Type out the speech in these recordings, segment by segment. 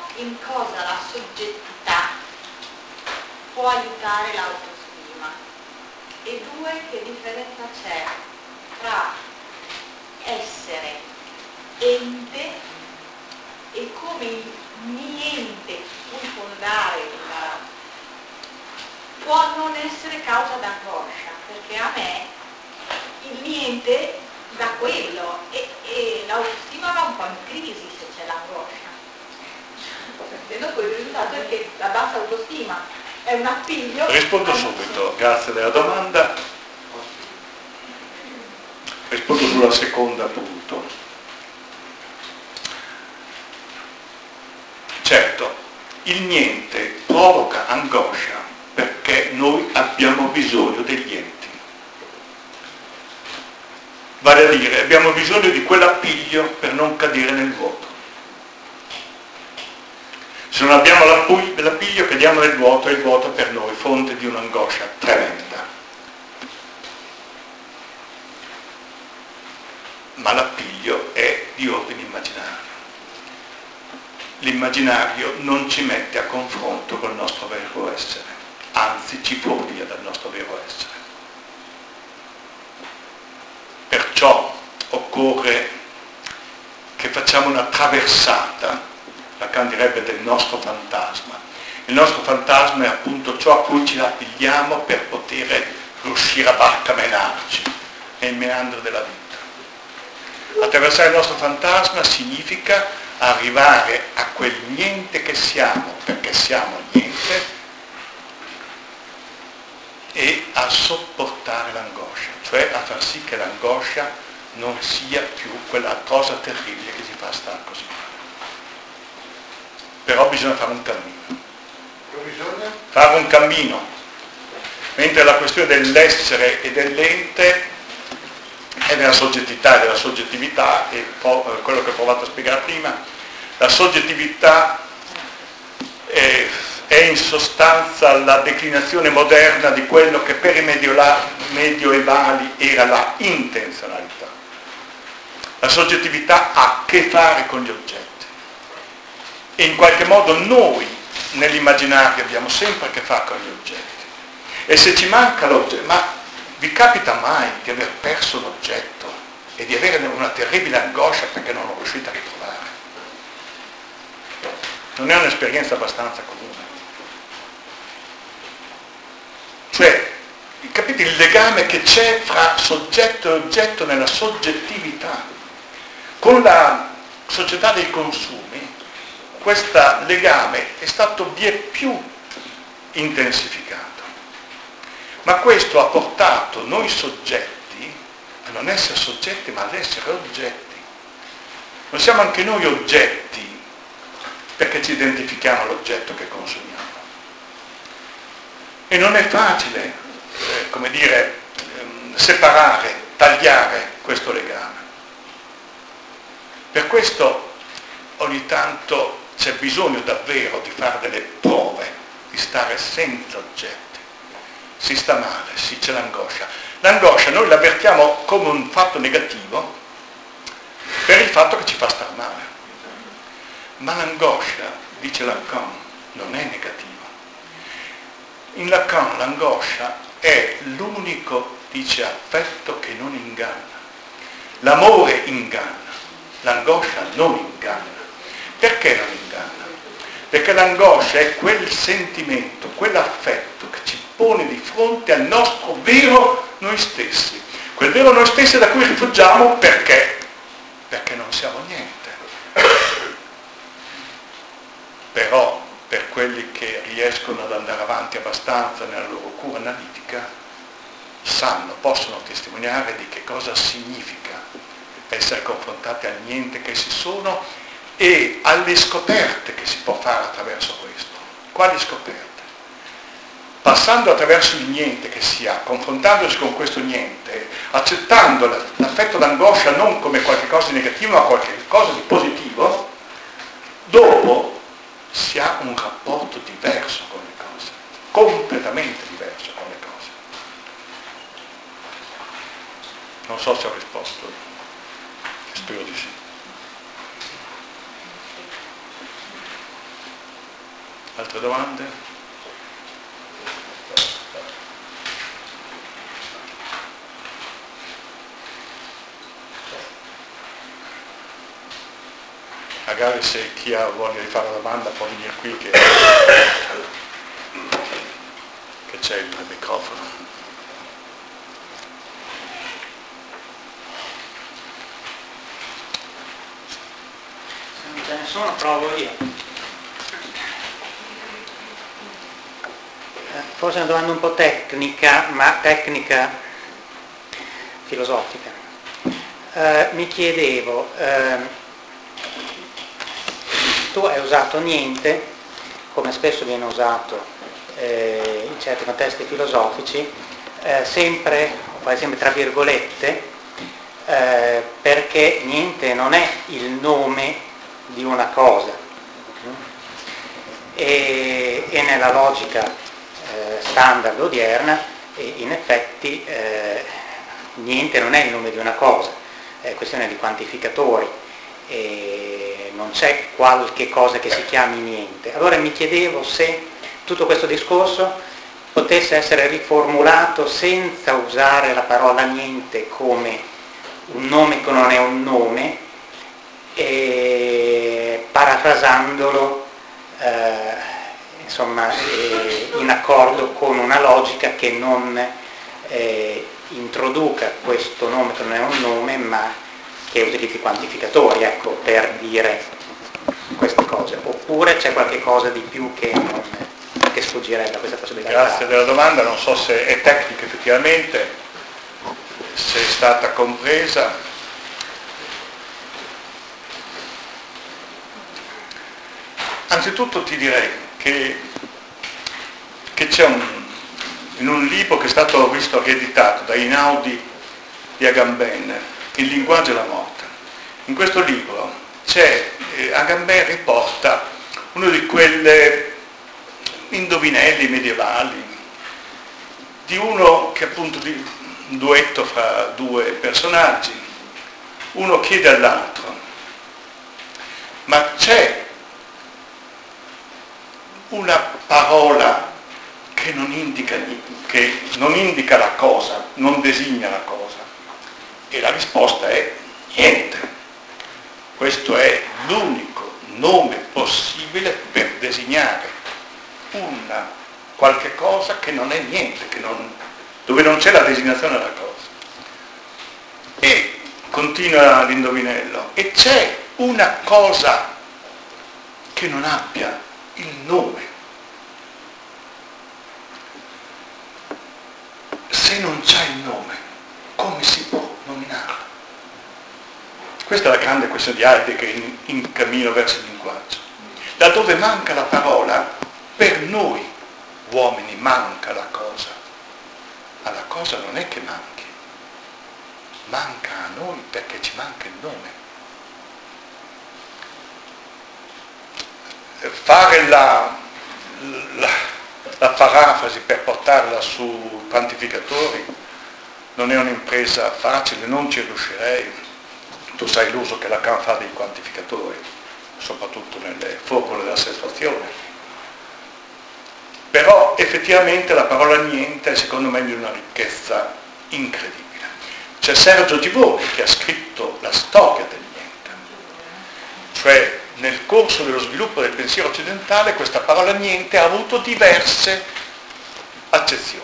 in cosa la soggettività può aiutare l'autostima e due, che differenza c'è tra essere ente e come il niente cui fondare può non essere causa d'angoscia, perché a me il niente da quello e l'autostima va un po' in crisi se c'è l'angoscia. E dopo il risultato è che la bassa autostima è un appiglio. Rispondo subito, grazie della domanda. Rispondo sulla seconda appunto. Certo, il niente provoca angoscia perché noi abbiamo bisogno degli enti. Vale a dire, abbiamo bisogno di quell'appiglio per non cadere nel vuoto. Se non abbiamo l'appiglio cadiamo nel vuoto e il vuoto per noi fonte di un'angoscia tremenda. Ma l'appiglio è di ordine immaginario. L'immaginario non ci mette a confronto col nostro vero essere, anzi ci fuoria dal nostro vero essere. Perciò occorre che facciamo una traversata, Lacan direbbe, del nostro fantasma. Il nostro fantasma è appunto ciò a cui ci appigliamo per poter riuscire a barcamenarci nel meandro della vita. Attraversare il nostro fantasma significa arrivare a quel niente che siamo, perché siamo niente, e a sopportare l'angoscia, cioè a far sì che l'angoscia non sia più quella cosa terribile che ci fa stare così male. Però bisogna fare un cammino. Bisogna fare un cammino, mentre la questione dell'essere e dell'ente è nella soggettività e della soggettività, e quello che ho provato a spiegare prima, la soggettività è in sostanza la declinazione moderna di quello che per i medioevali era la intenzionalità. La soggettività ha a che fare con gli oggetti e in qualche modo noi nell'immaginario abbiamo sempre a che fare con gli oggetti, e se ci manca l'oggetto, ma vi capita mai di aver perso l'oggetto e di avere una terribile angoscia perché non lo riuscite a ritrovare? Non è un'esperienza abbastanza comune. Cioè, capite il legame che c'è fra soggetto e oggetto nella soggettività? Con la società dei consumi questo legame è stato vieppiù intensificato, ma questo ha portato noi soggetti a non essere soggetti ma ad essere oggetti. Non siamo anche noi oggetti perché ci identifichiamo all'oggetto che consumiamo. E non è facile, separare, tagliare questo legame. Per questo ogni tanto c'è bisogno davvero di fare delle prove, di stare senza oggetti. Si sta male, sì, c'è l'angoscia. L'angoscia noi l'avvertiamo come un fatto negativo per il fatto che ci fa star male. Ma l'angoscia, dice Lacan, non è negativa. In Lacan l'angoscia è l'unico, dice, affetto che non inganna. L'amore inganna, l'angoscia non inganna. Perché non inganna? Perché l'angoscia è quel sentimento, quell'affetto che ci pone di fronte al nostro vero noi stessi. Quel vero noi stessi da cui rifugiamo perché? Perché non siamo niente. Però per quelli che riescono ad andare avanti abbastanza nella loro cura analitica, possono testimoniare di che cosa significa essere confrontati al niente che si sono e alle scoperte che si può fare attraverso questo. Quali scoperte? Passando attraverso il niente che si ha, confrontandosi con questo niente, accettando l'affetto d'angoscia non come qualcosa di negativo ma qualcosa di positivo, dopo si ha un rapporto diverso con le cose, completamente diverso con le cose. Non so se ho risposto, spero di sì. Altre domande? Magari se chi ha voglia di fare una domanda può venire qui che c'è il microfono. Se non ce ne sono, provo io. Forse è una domanda un po' tecnica, ma tecnica filosofica. Mi chiedevo, tu hai usato niente, come spesso viene usato in certi contesti filosofici, sempre, per esempio tra virgolette, perché niente non è il nome di una cosa. E nella logica standard odierna, in effetti niente non è il nome di una cosa, è questione di quantificatori, e non c'è qualche cosa che si chiami niente. Allora mi chiedevo se tutto questo discorso potesse essere riformulato senza usare la parola niente come un nome che non è un nome, e parafrasandolo insomma in accordo con una logica che non introduca questo nome che non è un nome, ma che utilizzi quantificatori, ecco, per dire queste cose. Oppure c'è qualche cosa di più che sfuggirebbe a questa possibilità? Grazie della domanda, non so se è tecnica effettivamente, se è stata compresa. Anzitutto ti direi che c'è in un libro che è stato visto rieditato da Einaudi di Agamben, Il linguaggio della morte. In questo libro Agamben riporta uno di quelle indovinelli medievali di uno che appunto di un duetto fra due personaggi. Uno chiede all'altro: ma c'è una parola che non indica la cosa, non designa la cosa? E la risposta è niente. Questo è l'unico nome possibile per designare una qualche cosa che non è niente, dove non c'è la designazione della cosa. E continua l'indovinello: e c'è una cosa che non abbia il nome. Se non c'è il nome, come si può nominarla? Questa è la grande questione di Heidegger in cammino verso il linguaggio. Laddove manca la parola, per noi uomini manca la cosa. Ma la cosa non è che manca a noi perché ci manca il nome. Fare la parafrasi per portarla su quantificatori non è un'impresa facile, non ci riuscirei. Tu sai l'uso che Lacan fa dei quantificatori, soprattutto nelle formule della sessuazione. Però effettivamente la parola niente è secondo me di una ricchezza incredibile. C'è Sergio Givoni che ha scritto la storia del niente, cioè nel corso dello sviluppo del pensiero occidentale questa parola niente ha avuto diverse accezioni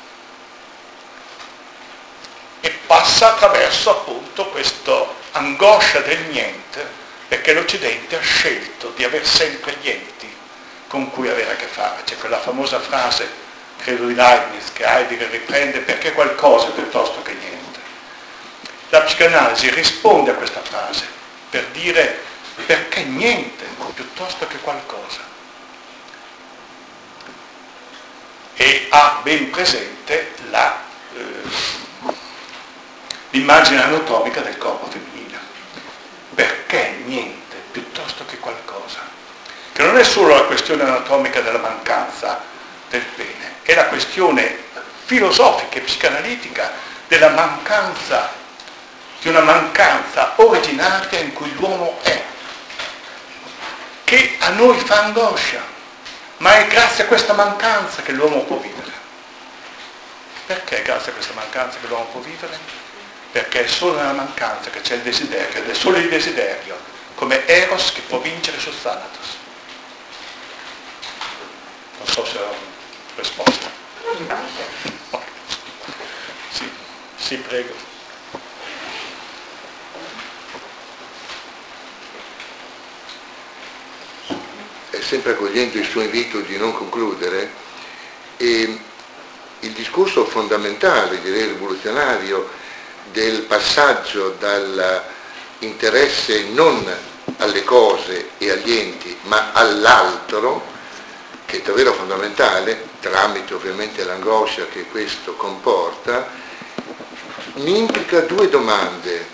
e passa attraverso appunto questa angoscia del niente, perché l'Occidente ha scelto di aver sempre gli enti con cui avere a che fare. C'è quella famosa frase, credo di Leibniz, che Heidegger riprende: perché qualcosa piuttosto che niente. La psicanalisi risponde a questa frase per dire: perché niente piuttosto che qualcosa. E ha ben presente l'immagine anatomica del corpo femminile. Perché niente piuttosto che qualcosa? Che non è solo la questione anatomica della mancanza del pene, è la questione filosofica e psicanalitica della mancanza, di una mancanza originaria in cui l'uomo è, che a noi fa angoscia. ma è grazie a questa mancanza che l'uomo può vivere. Perché grazie a questa mancanza che l'uomo può vivere? Perché è solo nella mancanza che c'è il desiderio, ed è solo il desiderio, come Eros, che può vincere su Thanatos. Non so se ho risposto. Sì, prego. È sempre accogliendo il suo invito di non concludere, e il discorso fondamentale, direi rivoluzionario, del passaggio dall'interesse non alle cose e agli enti, ma all'altro, che è davvero fondamentale, tramite ovviamente l'angoscia che questo comporta, mi implica due domande.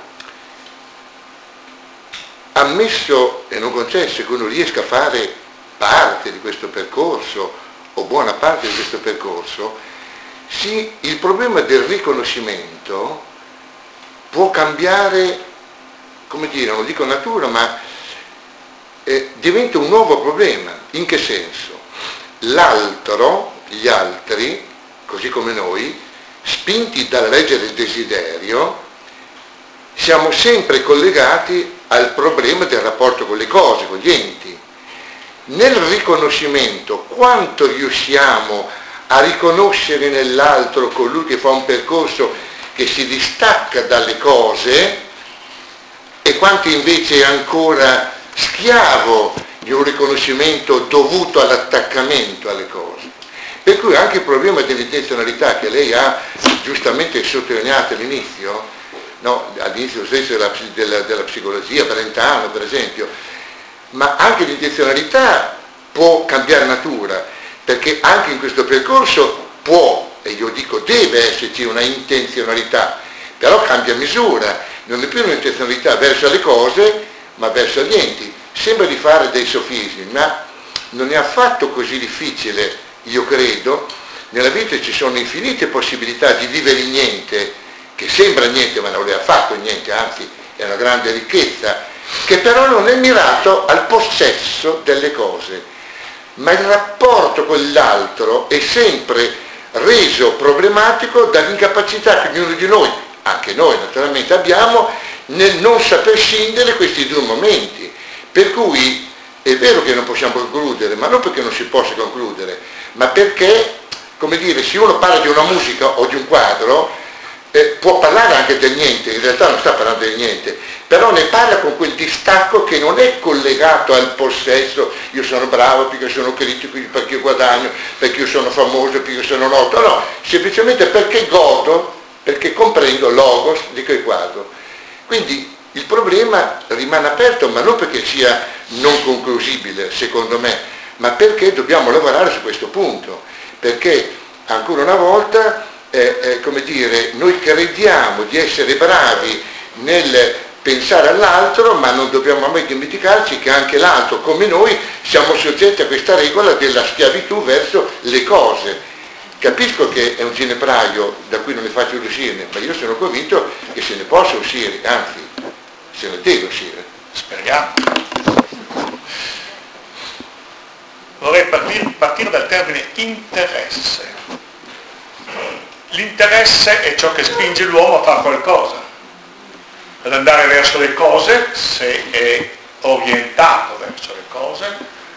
Ammesso e non concesso che uno riesca a fare parte di questo percorso, o buona parte di questo percorso, sì, il problema del riconoscimento può cambiare, come dire, non dico natura, ma diventa un nuovo problema. In che senso? L'altro, gli altri, così come noi, spinti dalla legge del desiderio, siamo sempre collegati al problema del rapporto con le cose, con gli enti. Nel riconoscimento, quanto riusciamo a riconoscere nell'altro colui che fa un percorso che si distacca dalle cose, e quanto invece è ancora schiavo di un riconoscimento dovuto all'attaccamento alle cose. Per cui anche il problema dell'intenzionalità che lei ha giustamente sottolineato all'inizio, no, all'inizio stesso della psicologia Brentano per esempio, ma anche l'intenzionalità può cambiare natura, perché anche in questo percorso può, e io dico deve esserci una intenzionalità, però cambia misura, non è più un'intenzionalità verso le cose, ma verso gli enti. Sembra di fare dei sofismi, ma non è affatto così difficile, io credo. Nella vita ci sono infinite possibilità di vivere in niente, che sembra niente ma non è affatto niente, anzi è una grande ricchezza, che però non è mirato al possesso delle cose, ma il rapporto con l'altro è sempre reso problematico dall'incapacità che ognuno di noi, anche noi naturalmente, abbiamo nel non saper scindere questi due momenti. Per cui è vero che non possiamo concludere, ma non perché non si possa concludere, ma perché, come dire, se uno parla di una musica o di un quadro, può parlare anche del niente, in realtà non sta parlando del niente, però ne parla con quel distacco che non è collegato al possesso, io sono bravo perché sono critico, perché io guadagno, perché io sono famoso, perché io sono noto, no, semplicemente perché godo, perché comprendo logos di quel quadro. Quindi il problema rimane aperto, ma non perché sia non conclusibile, secondo me, ma perché dobbiamo lavorare su questo punto, perché ancora una volta come dire, noi crediamo di essere bravi nel pensare all'altro, ma non dobbiamo mai dimenticarci che anche l'altro, come noi, siamo soggetti a questa regola della schiavitù verso le cose. Capisco che è un ginepraio da cui non ne faccio uscire, ma io sono convinto che se ne possa uscire, anzi, se ne deve uscire. Speriamo. Vorrei partire dal termine interesse. L'interesse è ciò che spinge l'uomo a fare qualcosa, ad andare verso le cose, se è orientato verso le cose,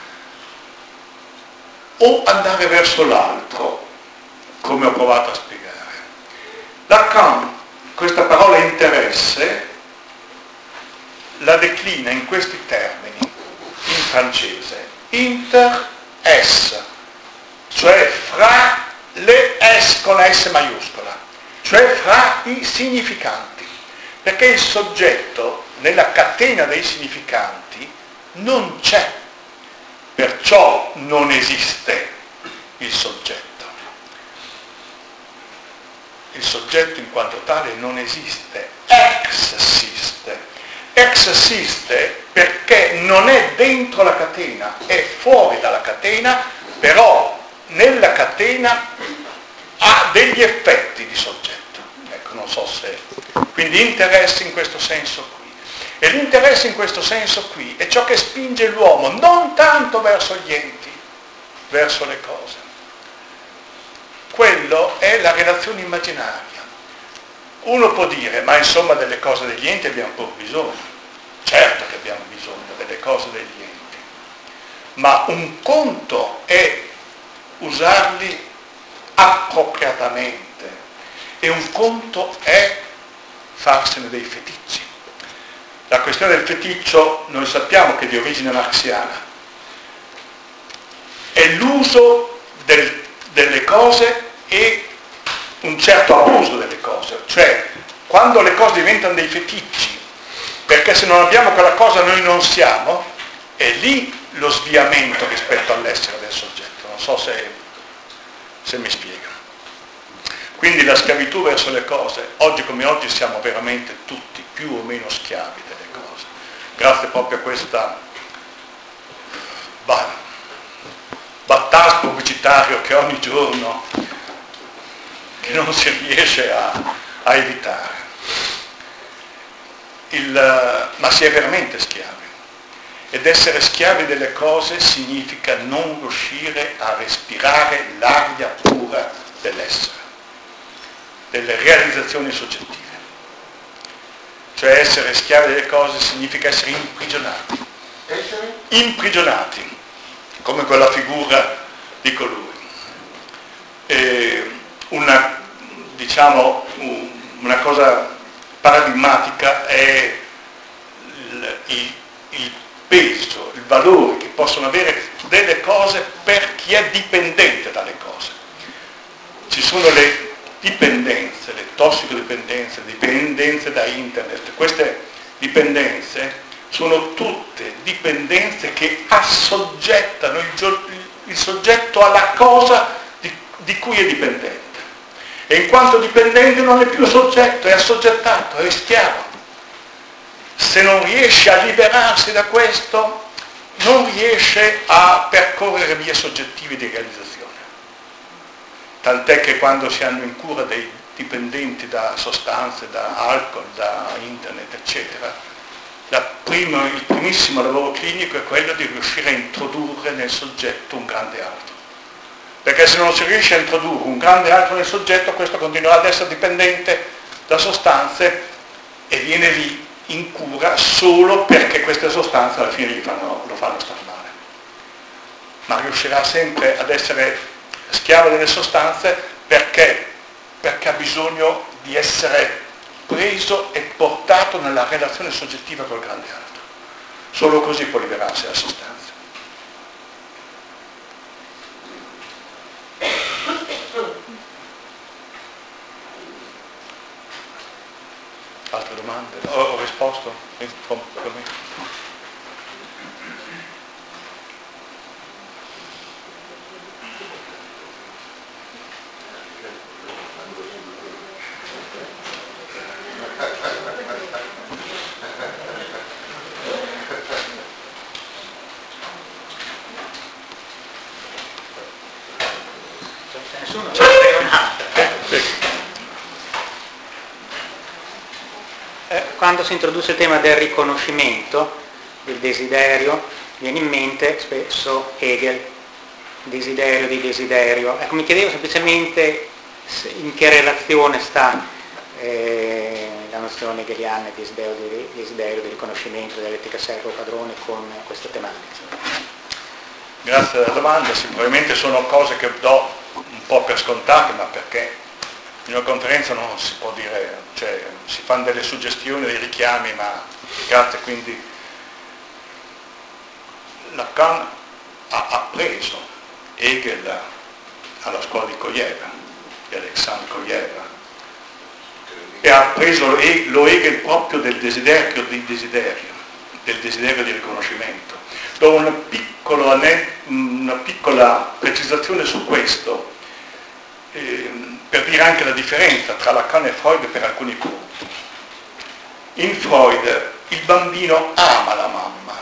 o andare verso l'altro, come ho provato a spiegare. Lacan, questa parola interesse, la declina in questi termini, in francese, inter es, cioè fra le S con la S maiuscola, cioè fra i significanti, perché il soggetto nella catena dei significanti non c'è, perciò non esiste il soggetto. Il soggetto in quanto tale non esiste, esiste perché non è dentro la catena, è fuori dalla catena, però nella catena ha degli effetti di soggetto. Ecco, non so se... Quindi interesse in questo senso qui. E l'interesse in questo senso qui è ciò che spinge l'uomo non tanto verso gli enti, verso le cose. Quello è la relazione immaginaria. Uno può dire, ma insomma delle cose degli enti abbiamo pur bisogno. Certo che abbiamo bisogno delle cose degli enti, ma un conto è usarli appropriatamente e un conto è farsene dei feticci. La questione del feticcio noi sappiamo che è di origine marxiana, è l'uso delle cose e un certo abuso delle cose, cioè quando le cose diventano dei feticci, perché se non abbiamo quella cosa noi non siamo, è lì lo sviamento rispetto all'essere del soggetto. Non so se mi spiego. Quindi la schiavitù verso le cose, oggi come oggi siamo veramente tutti più o meno schiavi delle cose, grazie proprio a questa battaglia pubblicitario che ogni giorno che non si riesce a evitare. Ma si è veramente schiavi. Ed essere schiavi delle cose significa non riuscire a respirare l'aria pura dell'essere, delle realizzazioni soggettive. Cioè essere schiavi delle cose significa essere imprigionati. Essere? Imprigionati, come quella figura di colui. Una cosa paradigmatica è il peso, il valore che possono avere delle cose per chi è dipendente dalle cose. Ci sono le dipendenze, le tossicodipendenze, dipendenze da internet. Queste dipendenze sono tutte dipendenze che assoggettano il soggetto alla cosa di cui è dipendente. E in quanto dipendente non è più soggetto, è assoggettato, è schiavo. Se non riesce a liberarsi da questo, non riesce a percorrere vie soggettive di realizzazione. Tant'è che quando si hanno in cura dei dipendenti da sostanze, da alcol, da internet, eccetera, il primissimo lavoro clinico è quello di riuscire a introdurre nel soggetto un grande altro. Perché se non si riesce a introdurre un grande altro nel soggetto, questo continuerà ad essere dipendente da sostanze e viene lì in cura solo perché queste sostanze alla fine lo fanno star male. Ma riuscirà sempre ad essere schiavo delle sostanze perché ha bisogno di essere preso e portato nella relazione soggettiva col grande altro. Solo così può liberarsi dalla sostanza. Altre domande? Ho risposto? Nessuno c'è un'altra. Quando si introduce il tema del riconoscimento, del desiderio, viene in mente spesso Hegel, desiderio di desiderio. Ecco, mi chiedevo semplicemente in che relazione sta la nozione hegeliana di desiderio di riconoscimento dell'etica servo-padrone con questa tematica. Grazie della domanda, sicuramente sono cose che do un po' per scontate, ma perché in una conferenza non si può dire, cioè si fanno delle suggestioni, dei richiami, ma grazie. Quindi Lacan ha preso Hegel alla scuola di Kojev, di Alexandre Kojev, e ha preso lo Hegel proprio del desiderio di riconoscimento. Do una piccola precisazione su questo, per dire anche la differenza tra Lacan e Freud per alcuni punti. In Freud il bambino ama la mamma,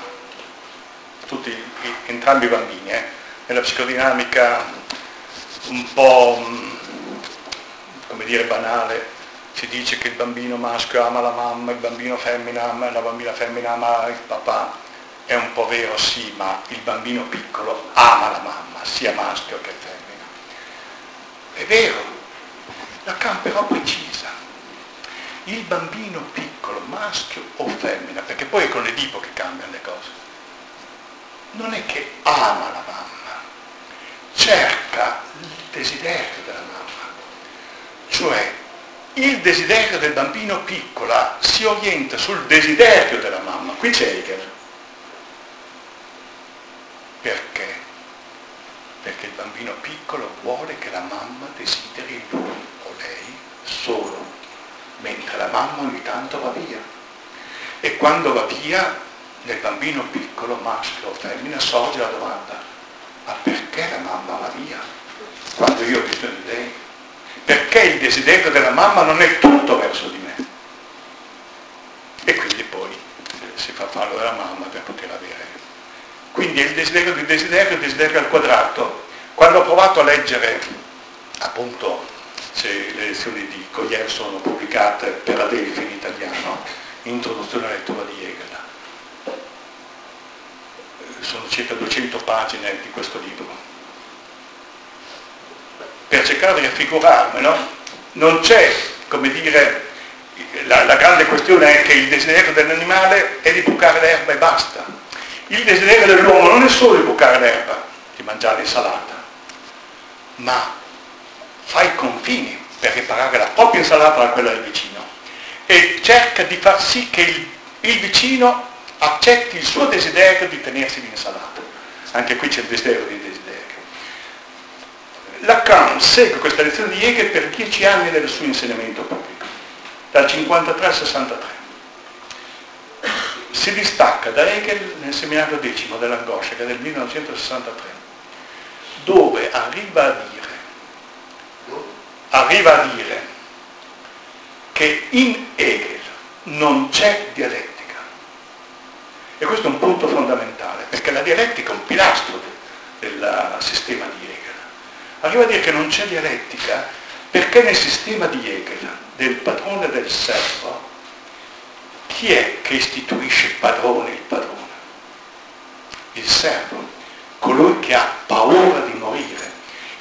entrambi i bambini, nella psicodinamica un po' come dire banale si dice che il bambino maschio ama la mamma, il bambino femmina ama, la bambina femmina ama il papà. è un po' vero, sì, ma il bambino piccolo ama la mamma, sia maschio che femmina. È vero, Lacan però precisa. Il bambino piccolo, maschio o femmina, perché poi è con l'Edipo che cambiano le cose, non è che ama la mamma, cerca il desiderio della mamma, cioè il desiderio del bambino piccola si orienta sul desiderio della mamma. Qui c'è Hegel. Perché? Perché il bambino piccolo vuole che la mamma desideri lui o lei solo, mentre la mamma ogni tanto va via. E quando va via, nel bambino piccolo, maschio o femmina, sorge la domanda: ma perché la mamma va via quando io ho bisogno di lei? Perché il desiderio della mamma non è tutto verso di me? E quindi poi si fa fallo della mamma per poter avere. Quindi è il desiderio il desiderio al quadrato. Quando ho provato a leggere, appunto, le lezioni di Coyer sono pubblicate per la Delphi in italiano, introduzione alla lettura di Hegel. Sono circa 200 pagine di questo libro. Per cercare di raffigurarmelo, non c'è, come dire, la grande questione è che il desiderio dell'animale è di bucare l'erba e basta. Il desiderio dell'uomo non è solo di bucare l'erba, di mangiare insalata, ma fa i confini per riparare la propria insalata da quella del vicino e cerca di far sì che il vicino accetti il suo desiderio di tenersi l'insalata. Anche qui c'è il desiderio di desiderio. Lacan segue questa lezione di Hegel per 10 anni del suo insegnamento pubblico, dal 53 al 63. Si distacca da Hegel nel seminario 10 dell'angoscia, che è del 1963, dove arriva a dire che in Hegel non c'è dialettica. E questo è un punto fondamentale, perché la dialettica è un pilastro del sistema di Hegel. Arriva a dire che non c'è dialettica perché nel sistema di Hegel, del padrone e del servo, chi è che istituisce padrone il padrone? Il servo, colui che ha paura di morire.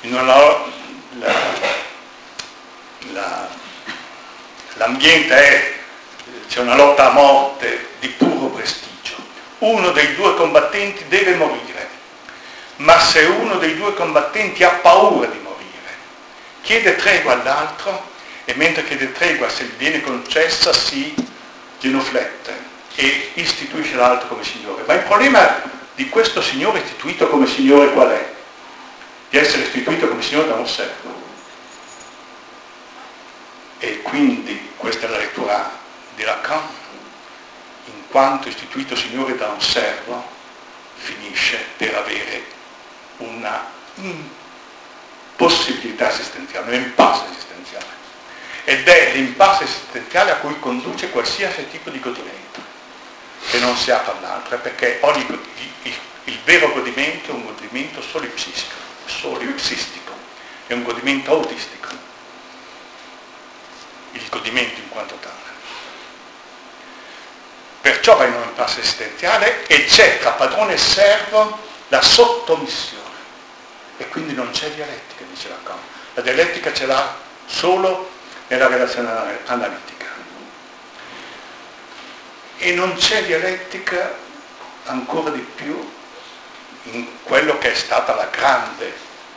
L'ambiente c'è una lotta a morte di puro prestigio. Uno dei due combattenti deve morire, ma se uno dei due combattenti ha paura di morire, chiede tregua all'altro, e mentre chiede tregua, se gli viene concessa, si genuflette e istituisce l'altro come signore. Ma il problema di questo signore istituito come signore qual è? Di essere istituito come signore da un servo. E quindi questa è la lettura di Lacan: in quanto istituito signore da un servo, finisce per avere una impossibilità esistenziale, un impasse esistenziale. Ed è l'impasse esistenziale a cui conduce qualsiasi tipo di godimento, che non si apre all'altro, perché il vero godimento è un godimento solipsistico, è un godimento autistico, il godimento in quanto tale. Perciò va in un impasse esistenziale e c'è tra padrone e servo la sottomissione, e quindi non c'è dialettica, dice Lacan. La dialettica ce l'ha solo nella relazione analitica. E non c'è dialettica ancora di più in quello che è stata la grande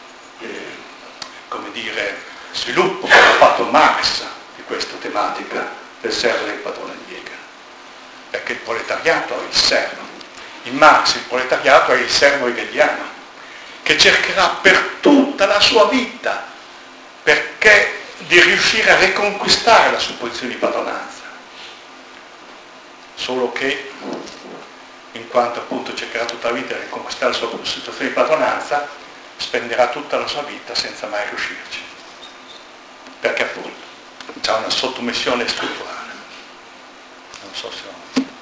sviluppo che ha fatto Marx di questa tematica del servo e del padrone di Hegel, perché il proletariato è il servo. In Marx il proletariato è il servo hegeliano, che cercherà per tutta la sua vita perché di riuscire a riconquistare la sua posizione di padronanza, solo che in quanto appunto cercherà tutta la vita di riconquistare la sua situazione di padronanza, spenderà tutta la sua vita senza mai riuscirci, perché appunto c'è una sottomissione strutturale. Non so se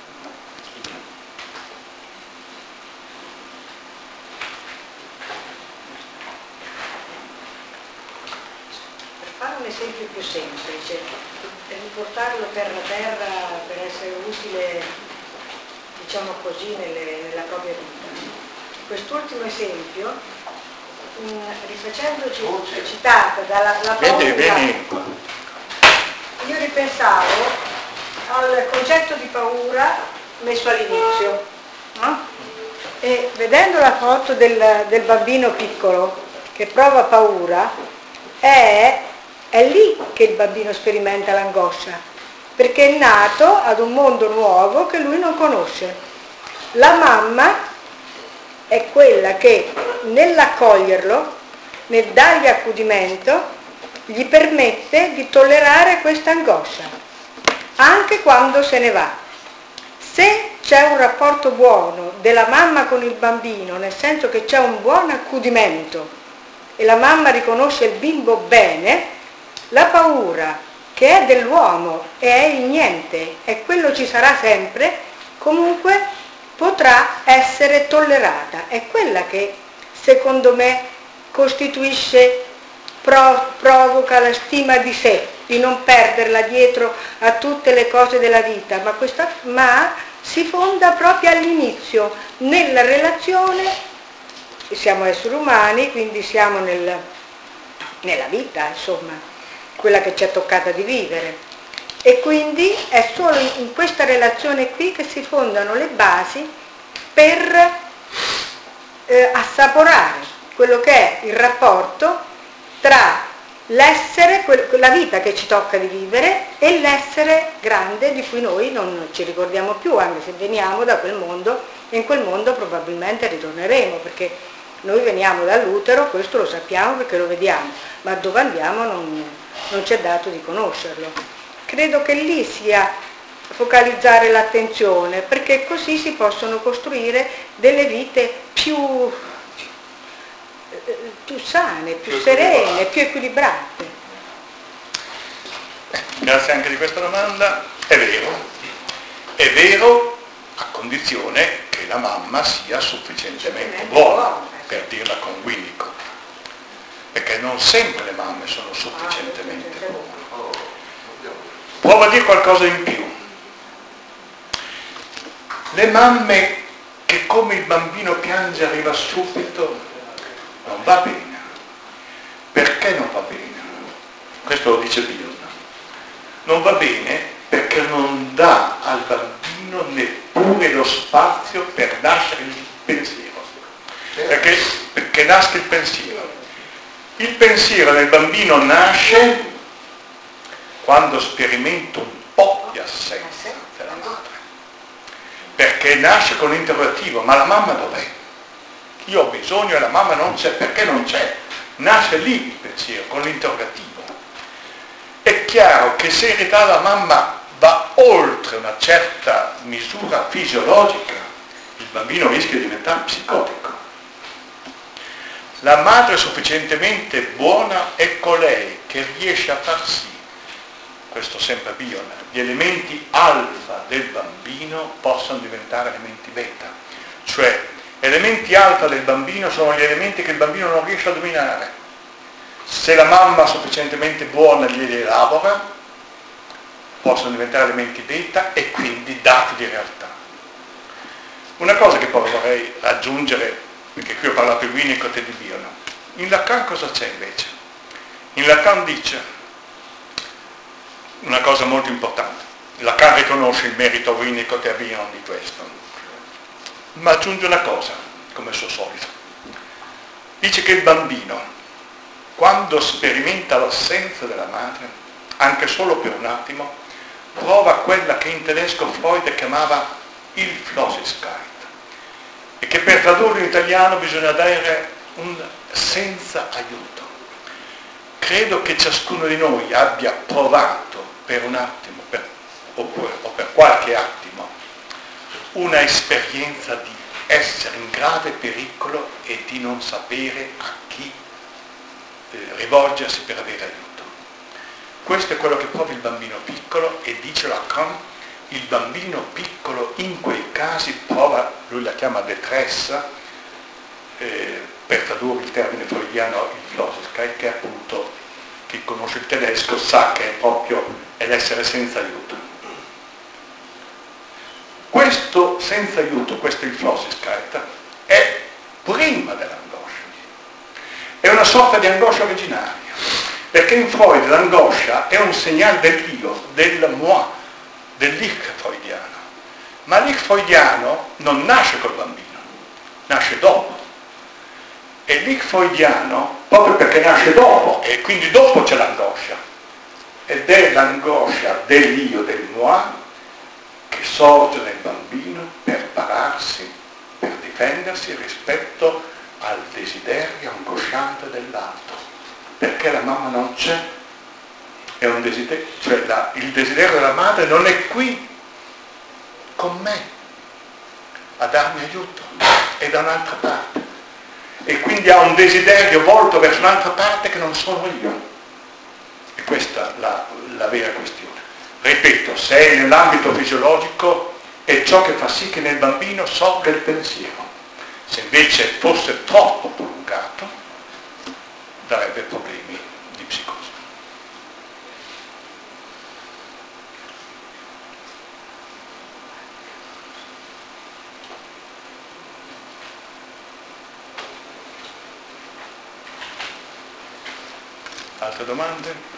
fare un esempio più semplice, per riportarlo terra a terra, per essere utile diciamo così, nella propria vita. Quest'ultimo esempio, rifacendoci citata dalla paura, io ripensavo al concetto di paura messo all'inizio, no? E vedendo la foto del bambino piccolo che prova paura, è lì che il bambino sperimenta l'angoscia, perché è nato ad un mondo nuovo che lui non conosce. La mamma è quella che nell'accoglierlo, nel dargli accudimento, gli permette di tollerare questa angoscia, anche quando se ne va. Se c'è un rapporto buono della mamma con il bambino, nel senso che c'è un buon accudimento e la mamma riconosce il bimbo bene, la paura che è dell'uomo e è il niente, e quello ci sarà sempre, comunque potrà essere tollerata. È quella che, secondo me, costituisce, provoca la stima di sé, di non perderla dietro a tutte le cose della vita, ma si fonda proprio all'inizio, nella relazione. Siamo esseri umani, quindi siamo nella vita, insomma, quella che ci è toccata di vivere, e quindi è solo in questa relazione qui che si fondano le basi per assaporare quello che è il rapporto tra l'essere, la vita che ci tocca di vivere, e l'essere grande di cui noi non ci ricordiamo più, anche se veniamo da quel mondo, e in quel mondo probabilmente ritorneremo, perché noi veniamo dall'utero, questo lo sappiamo perché lo vediamo, ma dove andiamo non ci è dato di conoscerlo. Credo che lì sia focalizzare l'attenzione, perché così si possono costruire delle vite più sane, più serene, più equilibrate. Grazie anche di questa domanda. È vero a condizione che la mamma sia sufficientemente buona, per dirla con Winnicott, perché non sempre le mamme sono sufficientemente buone. Provo a dire qualcosa in più. Le mamme che come il bambino piange arriva subito, non va bene. Perché non va bene? Questo lo dice Bion. Non va bene perché non dà al bambino neppure lo spazio per nascere il pensiero. Perché nasce il pensiero. Il pensiero nel bambino nasce quando sperimenta un po' di assenza della madre. Perché nasce con l'interrogativo, ma la mamma dov'è? Io ho bisogno e la mamma non c'è. Perché non c'è? Nasce lì il pensiero, con l'interrogativo. È chiaro che se in realtà la mamma va oltre una certa misura fisiologica, il bambino rischia di diventare psicotico. La madre sufficientemente buona è colei che riesce a far sì, questo sempre Bion, gli elementi alfa del bambino possano diventare elementi beta. Cioè, elementi alfa del bambino sono gli elementi che il bambino non riesce a dominare. Se la mamma sufficientemente buona glieli elabora, possono diventare elementi beta e quindi dati di realtà. Una cosa che poi vorrei aggiungere, perché qui ho parlato di Winnicott e di Bion. In Lacan cosa c'è invece? In Lacan dice una cosa molto importante. Lacan riconosce il merito a Winnicott e a Bion di questo, ma aggiunge una cosa, come al suo solito. Dice che il bambino, quando sperimenta l'assenza della madre, anche solo per un attimo, prova quella che in tedesco Freud chiamava il Hilflosigkeit, e che per tradurlo in italiano bisogna dare un senza aiuto. Credo che ciascuno di noi abbia provato per un attimo, o per qualche attimo, una esperienza di essere in grave pericolo e di non sapere a chi rivolgersi per avere aiuto. Questo è quello che prova il bambino piccolo, e dice Lacan, il bambino piccolo in quei casi prova, lui la chiama detresse, per tradurre il termine freudiano il Hilflosigkeit, che appunto chi conosce il tedesco sa che è proprio l'essere senza aiuto. Questo senza aiuto, questo è il Flossigkeit, è prima dell'angoscia. È una sorta di angoscia originaria, perché in Freud l'angoscia è un segnale dell'io, del moi, dell'ich freudiano. Ma l'ich freudiano non nasce col bambino, nasce dopo. E l'ich freudiano, proprio perché nasce dopo, e quindi dopo c'è l'angoscia, ed è l'angoscia dell'io, del moi, che sorge nel bambino per pararsi, per difendersi rispetto al desiderio angosciante dell'altro, perché la mamma non c'è, è un desiderio, cioè il desiderio della madre non è qui con me a darmi aiuto, è da un'altra parte, e quindi ha un desiderio volto verso un'altra parte che non sono io. E questa è la vera questione. Ripeto, se è nell'ambito fisiologico è ciò che fa sì che nel bambino sorga il pensiero. Se invece fosse troppo prolungato darebbe problemi di psicosi. Altre domande?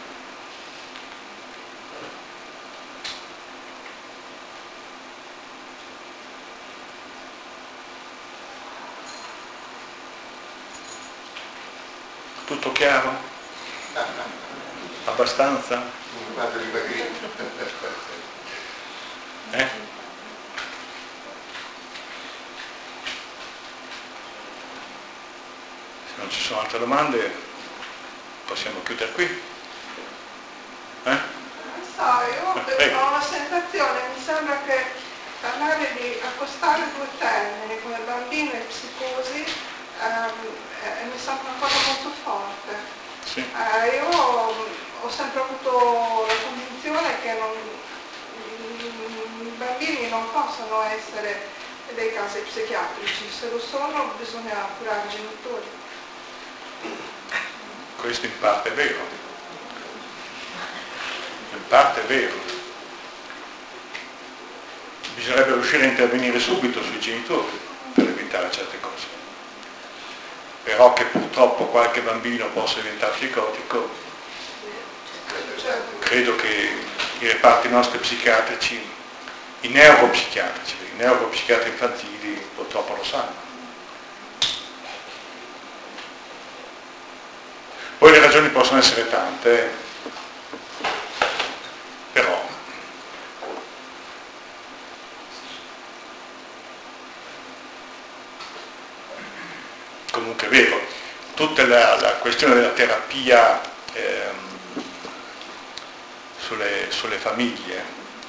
Tutto chiaro? Abbastanza? Non fate dimagrire. Se non ci sono altre domande possiamo chiudere qui. Non so, io ho una sensazione, mi sembra che parlare di accostare due termini come bambino e psicosi mi sembra una cosa molto forte. Sì. Io ho sempre avuto la convinzione che i bambini non possono essere dei casi psichiatrici, se lo sono bisogna curare i genitori. Questo in parte è vero. In parte è vero. Bisognerebbe riuscire a intervenire subito sui genitori per evitare certe cose. Però che purtroppo qualche bambino possa diventare psicotico, credo che i reparti nostri psichiatrici, i neuropsichiatrici infantili purtroppo lo sanno. Poi le ragioni possono essere tante, però comunque è vero, tutta la questione della terapia sulle famiglie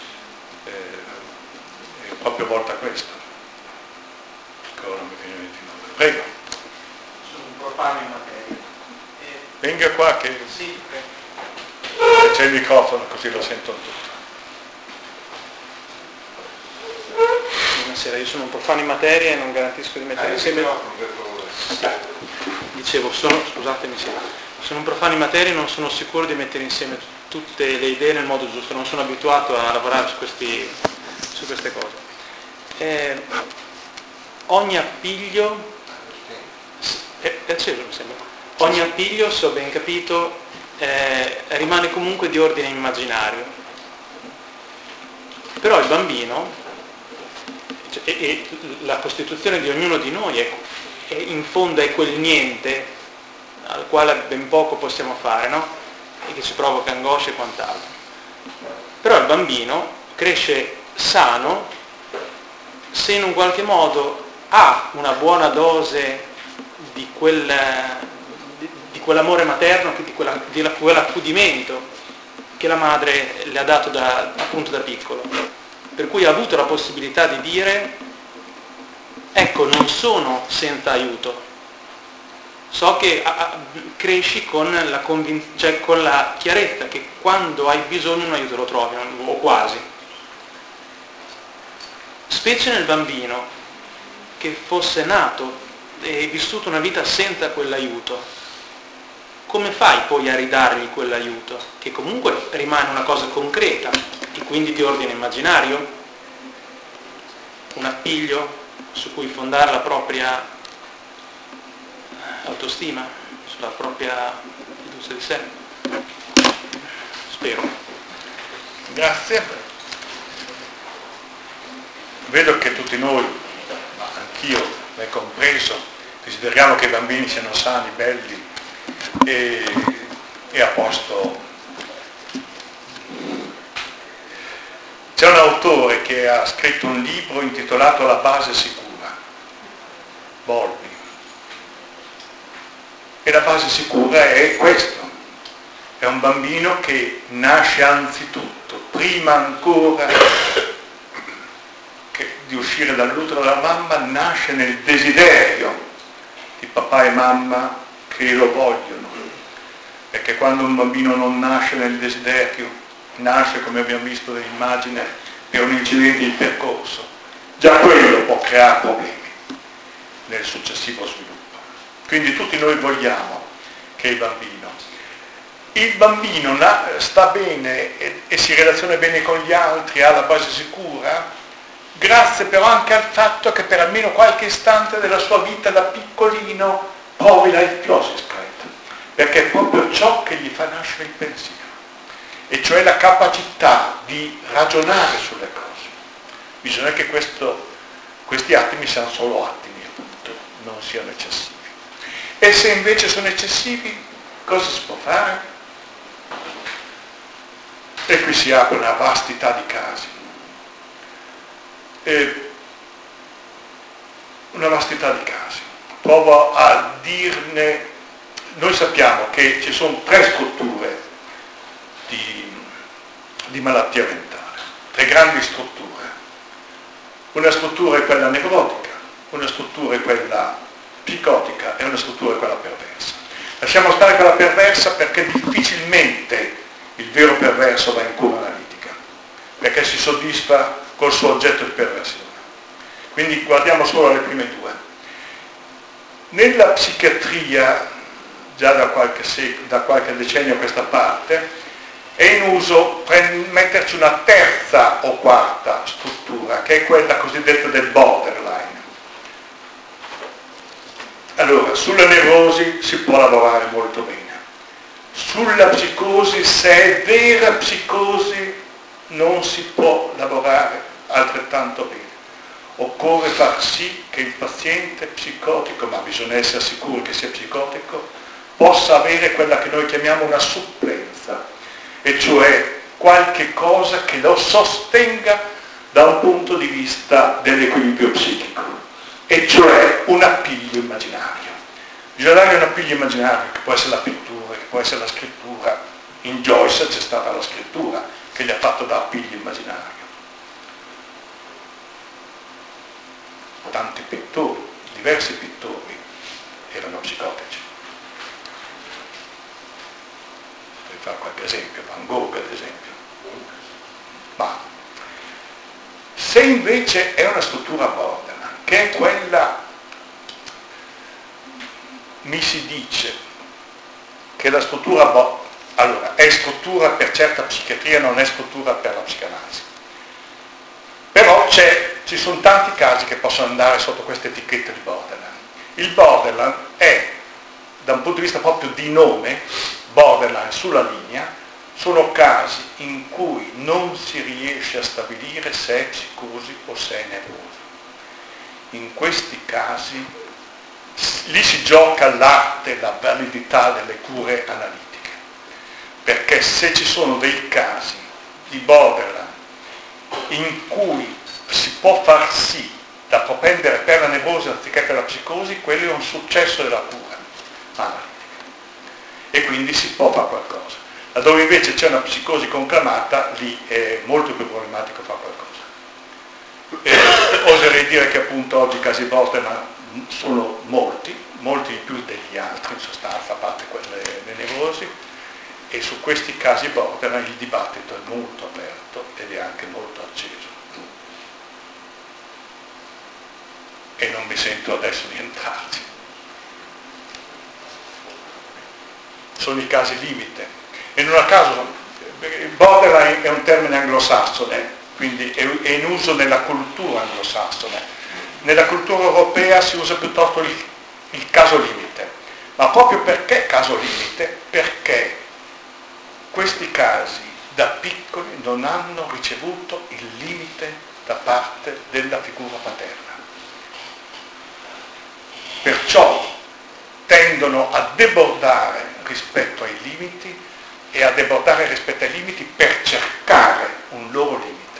è proprio volta a questo. Ancora non mi viene in mente il nome. Prego. Sono un profano in materia. Venga qua che Sì, c'è il microfono così lo sentono tutti. buonasera, io sono un profano in materia e non garantisco di mettere insieme. Dicevo, scusatemi, sono un profano in materia e non sono sicuro di mettere insieme tutte le idee nel modo giusto, non sono abituato a lavorare su queste cose. Ogni appiglio, è acceso mi sembra, ogni appiglio, se ho ben capito, rimane comunque di ordine immaginario. Però il bambino, e la costituzione di ognuno di noi è in fondo è quel niente al quale ben poco possiamo fare, no? E che ci provoca angoscia e quant'altro. Però il bambino cresce sano se in un qualche modo ha una buona dose di quell'amore materno, di quell'accudimento che la madre le ha dato appunto da piccolo, per cui ha avuto la possibilità di dire: ecco, non sono senza aiuto, so che cresci con con la chiarezza che quando hai bisogno un aiuto lo trovi, o quasi. Specie nel bambino che fosse nato e vissuto una vita senza quell'aiuto, come fai poi a ridargli quell'aiuto, che comunque rimane una cosa concreta e quindi di ordine immaginario? un appiglio su cui fondare la propria autostima, sulla propria fiducia di sé. Spero. Grazie. Vedo che tutti noi, ma anch'io, me compreso, desideriamo che i bambini siano sani, belli e a posto. C'è un autore che ha scritto un libro intitolato La base sicura, Bowlby. E la base sicura è questo, è un bambino che nasce anzitutto, prima ancora di uscire dall'utero della mamma, nasce nel desiderio di papà e mamma che lo vogliono, perché quando un bambino non nasce nel desiderio, nasce, come abbiamo visto nell'immagine, per un incidente di percorso, già quello può creare problemi nel successivo sviluppo. Quindi tutti noi vogliamo che il bambino sta bene e si relaziona bene con gli altri, ha la base sicura, grazie però anche al fatto che per almeno qualche istante della sua vita da piccolino provi la ipnosi discreta, perché è proprio ciò che gli fa nascere il pensiero, e cioè la capacità di ragionare sulle cose. Bisogna che questi attimi siano solo attimi, appunto, non siano eccessivi. E se invece sono eccessivi, cosa si può fare? E qui si apre una vastità di casi. Una vastità di casi. Provo a dirne. Noi sappiamo che ci sono 3 strutture di malattia mentale, 3 grandi strutture. Una struttura è quella nevrotica, una struttura è quella psicotica e una struttura è quella perversa. Lasciamo stare quella perversa perché difficilmente il vero perverso va in cura analitica, perché si soddisfa col suo oggetto di perversione. Quindi guardiamo solo le prime 2. Nella psichiatria, già da qualche decennio a questa parte, è in uso metterci una terza o quarta struttura, che è quella cosiddetta del borderline. Allora, sulla nevrosi si può lavorare molto bene. Sulla psicosi, se è vera psicosi, non si può lavorare altrettanto bene. Occorre far sì che il paziente psicotico, ma bisogna essere sicuri che sia psicotico, possa avere quella che noi chiamiamo una supplenza, e cioè qualche cosa che lo sostenga da un punto di vista dell'equilibrio psichico, e cioè un appiglio immaginario. Bisogna dare un appiglio immaginario, che può essere la pittura, che può essere la scrittura. In Joyce c'è stata la scrittura che gli ha fatto da appiglio immaginario. Tanti pittori, diversi pittori erano psicotici. Per fare qualche esempio, Van Gogh ad esempio. Ma se invece è una struttura borderline, che è quella, mi si dice che la struttura allora è struttura per certa psichiatria, non è struttura per la psicanalisi. Però ci sono tanti casi che possono andare sotto questa etichetta di borderline. Il borderline è, da un punto di vista proprio di nome, borderline sulla linea, sono casi in cui non si riesce a stabilire se è psicosi o se è nevrosi. In questi casi lì si gioca l'arte, la validità delle cure analitiche, perché se ci sono dei casi di borderline in cui si può far sì da propendere per la nevrosi anziché per la psicosi, quello è un successo della cura analitica, e quindi si può fare qualcosa. Laddove invece c'è una psicosi conclamata, lì è molto più problematico fare qualcosa. Oserei dire che appunto oggi i casi borderline sono molti di più degli altri, in sostanza, a parte le nevrosi, e su questi casi borderline il dibattito è molto aperto ed è anche molto acceso. E non mi sento adesso di entrarci. Sono i casi limite. E non a caso, borderline è un termine anglosassone, quindi è in uso nella cultura anglosassone. Nella cultura europea si usa piuttosto il caso limite, ma proprio perché caso limite? Perché questi casi da piccoli non hanno ricevuto il limite da parte della figura paterna. Perciò tendono a debordare rispetto ai limiti e a debordare rispetto ai limiti per cercare un loro limite.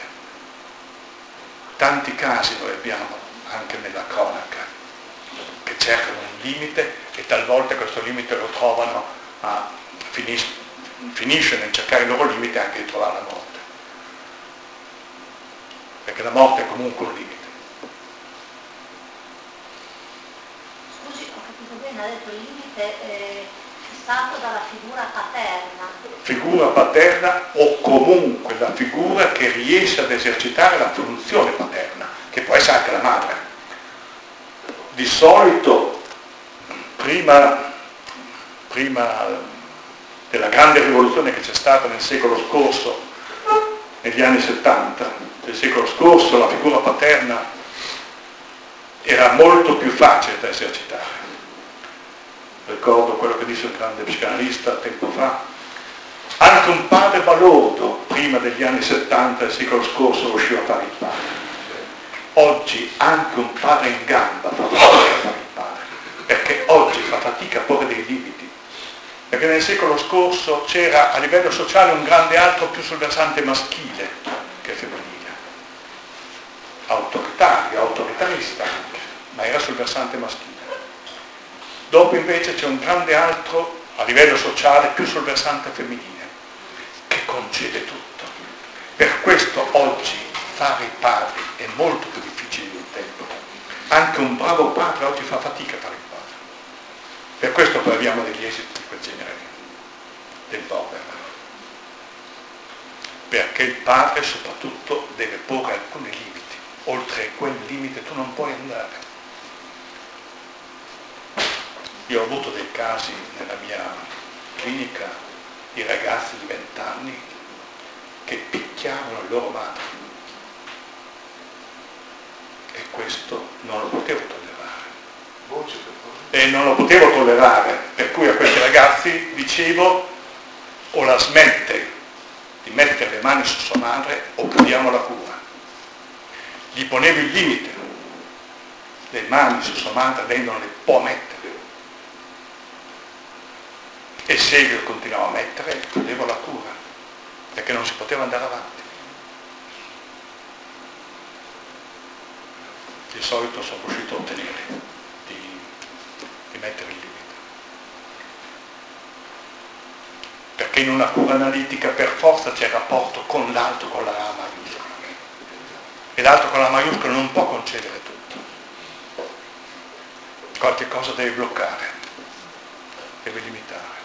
Tanti casi noi abbiamo anche nella cronaca che cercano un limite e talvolta questo limite lo trovano, ma finisce nel cercare il loro limite anche di trovare la morte, perché la morte è comunque un limite. Scusi, ho capito bene, ha detto il limite è fissato dalla figura paterna. Figura paterna o comunque la figura che riesce ad esercitare la funzione paterna, che può essere anche la madre. Di solito, prima della grande rivoluzione che c'è stata nel secolo scorso, negli anni 70 del secolo scorso, la figura paterna era molto più facile da esercitare. Ricordo quello che disse il grande psicanalista tempo fa: anche un padre balordo prima degli anni 70 del secolo scorso riusciva a fare il padre. Oggi anche un padre in gamba fa fatica a fare il padre, perché oggi fa fatica a porre dei limiti, perché nel secolo scorso c'era a livello sociale un grande altro più sul versante maschile che femminile, autoritario, autoritarista anche, ma era sul versante maschile. Dopo invece c'è un grande altro a livello sociale più sul versante femminile, che concede tutto. Per questo oggi fare i padri è molto più difficile di un tempo. Anche un bravo padre oggi fa fatica a fare il padre. Per questo poi abbiamo degli esiti di quel genere, del povero. Perché il padre soprattutto deve porre alcuni limiti. Oltre quel limite tu non puoi andare. Io ho avuto dei casi nella mia clinica di ragazzi di 20 anni che picchiavano il loro madre. E questo non lo potevo tollerare. E non lo potevo tollerare, per cui a questi ragazzi dicevo: o la smette di mettere le mani su sua madre o chiudiamo la cura. Gli ponevo il limite: le mani su sua madre lei non le può mettere. E se io continuavo a mettere, chiudevo la cura, perché non si poteva andare avanti. Di solito sono riuscito a ottenere di mettere il limite. Perché in una cura analitica per forza c'è il rapporto con l'altro, con la A maiuscola. E l'altro con la maiuscola non può concedere tutto. Qualche cosa deve bloccare, deve limitare.